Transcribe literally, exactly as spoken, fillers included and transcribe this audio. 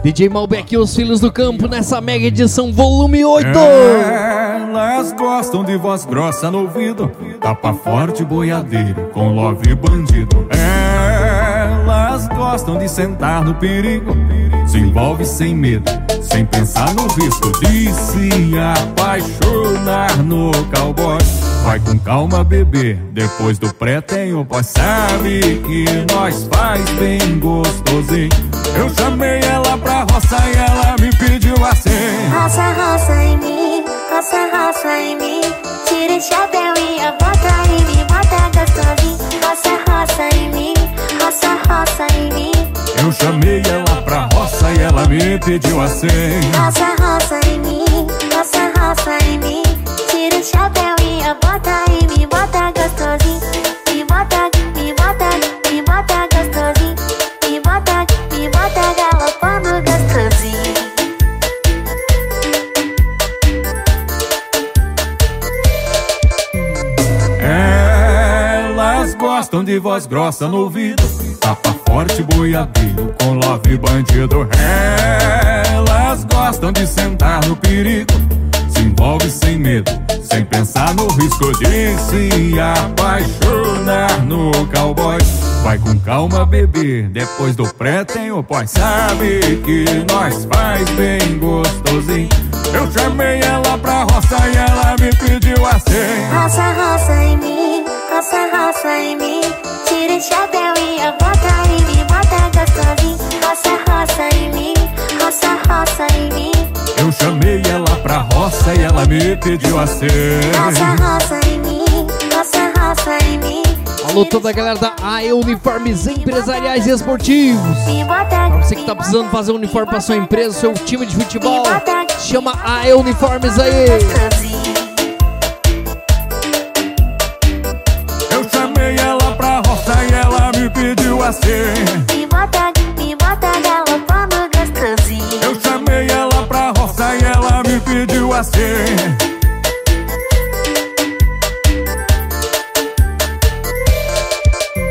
D J Malbec e os Filhos do Campo nessa mega edição volume oito. Elas gostam de voz grossa no ouvido, tapa forte boiadeiro com love bandido. Elas gostam de sentar no perigo, se envolve sem medo, sem pensar no risco de se apaixonar no cowboy. Vai com calma, bebê, depois do pré tem o pós. Sabe que nós faz bem gostosinho. Eu chamei ela pra roça e ela me pediu assim: roça, roça em mim, roça, roça em mim. Tira o chapéu e a bota em mim, bota gostosinho. Roça, roça em mim, roça, roça em mim. Eu chamei ela pra roça e ela me pediu assim: roça, roça em mim, roça, roça em mim. Tira o chapéu e a bota em mim, bota gostosinho. Me bota, me bota, me bota gostosinho. Me bota, me bota galopando gostosinho. Elas gostam de voz grossa no ouvido, tapa forte boiadeiro com love bandido. Elas gostam de sentar no perigo, se envolve sem medo, sem pensar no risco de se apaixonar no cowboy. Vai com calma, bebê, depois do pré tem o pós. Sabe que nós faz bem gostosinho. Eu chamei ela pra roça e ela me pediu assim: roça, roça em mim, roça, roça em mim. Tira o chapéu e a bota em mim, bota gostosinho. Roça, roça em mim, roça, roça em mim. Eu chamei ela pra roça e ela me pediu assim: roça, roça em mim, roça, roça em mim. Alô, toda a galera da A E Uniformes Empresariais e Esportivos. Pra você que tá precisando fazer um uniforme pra sua empresa, seu time de futebol, chama A E Uniformes aí. Eu chamei ela pra roça e ela me pediu assim: me bota, me bota galopando gostosinho. Eu chamei ela pra roça e ela me pediu assim: